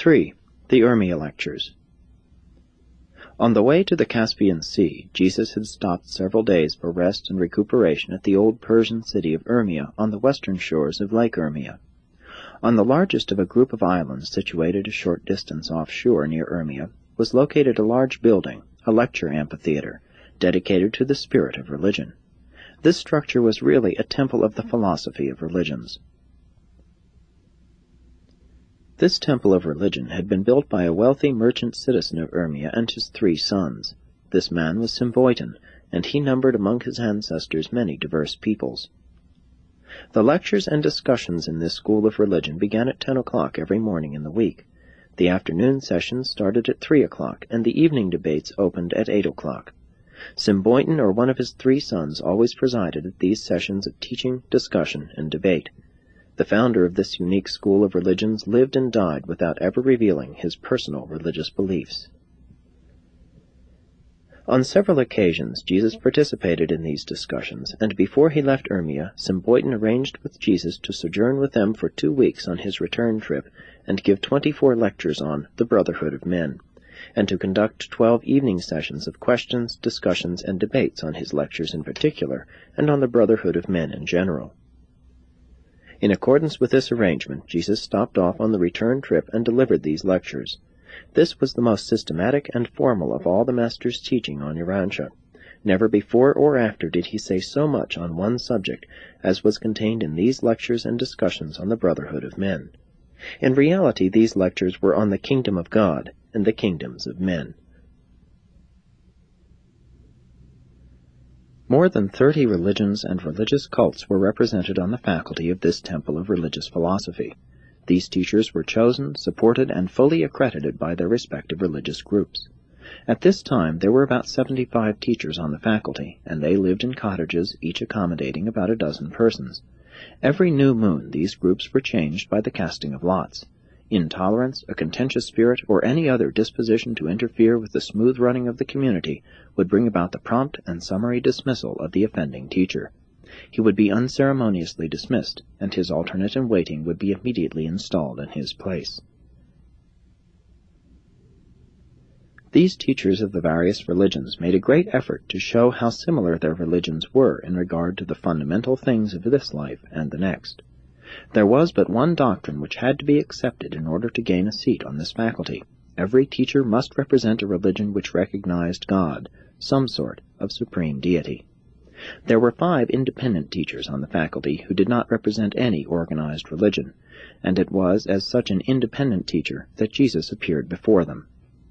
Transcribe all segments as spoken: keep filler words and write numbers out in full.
three. The Urmia Lectures. On the way to the Caspian Sea, Jesus had stopped several days for rest and recuperation at the old Persian city of Urmia on the western shores of Lake Urmia. On the largest of a group of islands situated a short distance offshore near Urmia was located a large building, a lecture amphitheater, dedicated to the spirit of religion. This structure was really a temple of the philosophy of religions. This temple of religion had been built by a wealthy merchant citizen of Urmia and his three sons. This man was Symboiton, and he numbered among his ancestors many diverse peoples. The lectures and discussions in this school of religion began at ten o'clock every morning in the week. The afternoon sessions started at three o'clock, and the evening debates opened at eight o'clock. Symboiton or one of his three sons always presided at these sessions of teaching, discussion, and debate. The founder of this unique school of religions lived and died without ever revealing his personal religious beliefs. On several occasions Jesus participated in these discussions, and before he left Urmia, Symboiton arranged with Jesus to sojourn with them for two weeks on his return trip and give twenty-four lectures on the brotherhood of men, and to conduct twelve evening sessions of questions, discussions, and debates on his lectures in particular, and on the brotherhood of men in general. In accordance with this arrangement, Jesus stopped off on the return trip and delivered these lectures. This was the most systematic and formal of all the Master's teaching on Urantia. Never before or after did he say so much on one subject as was contained in these lectures and discussions on the brotherhood of men. In reality, these lectures were on the kingdom of God and the kingdoms of men. More than thirty religions and religious cults were represented on the faculty of this temple of religious philosophy. These teachers were chosen, supported, and fully accredited by their respective religious groups. At this time there were about seventy-five teachers on the faculty, and they lived in cottages, each accommodating about a dozen persons. Every new moon these groups were changed by the casting of lots. Intolerance, a contentious spirit, or any other disposition to interfere with the smooth running of the community would bring about the prompt and summary dismissal of the offending teacher. He would be unceremoniously dismissed, and his alternate in waiting would be immediately installed in his place. These teachers of the various religions made a great effort to show how similar their religions were in regard to the fundamental things of this life and the next. There was but one doctrine which had to be accepted in order to gain a seat on this faculty. Every teacher must represent a religion which recognized God, some sort of supreme deity. There were five independent teachers on the faculty who did not represent any organized religion, and it was as such an independent teacher that Jesus appeared before them.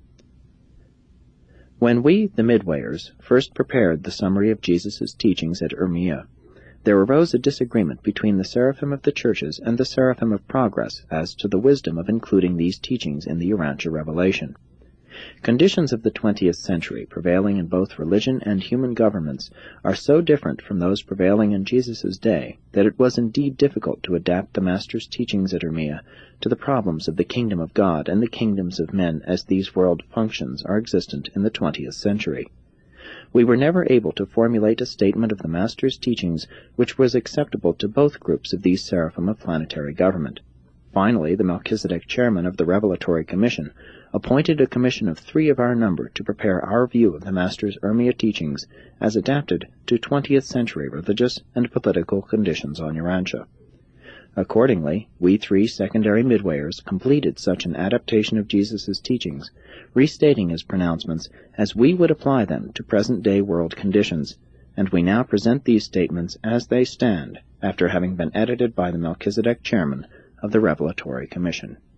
When we, the Midwayers, first prepared the summary of Jesus' teachings at Urmia, there arose a disagreement between the Seraphim of the churches and the Seraphim of Progress as to the wisdom of including these teachings in the Urantia revelation. Conditions of the twentieth century, prevailing in both religion and human governments, are so different from those prevailing in Jesus' day that it was indeed difficult to adapt the Master's teachings at Urmia to the problems of the kingdom of God and the kingdoms of men as these world functions are existent in the twentieth century. We were never able to formulate a statement of the Master's teachings which was acceptable to both groups of these seraphim of planetary government. Finally, the Melchizedek chairman of the Revelatory Commission appointed a commission of three of our number to prepare our view of the Master's Urmia teachings as adapted to twentieth century religious and political conditions on Urantia. Accordingly, we three secondary Midwayers completed such an adaptation of Jesus' teachings, restating his pronouncements as we would apply them to present-day world conditions, and we now present these statements as they stand after having been edited by the Melchizedek chairman of the Revelatory Commission.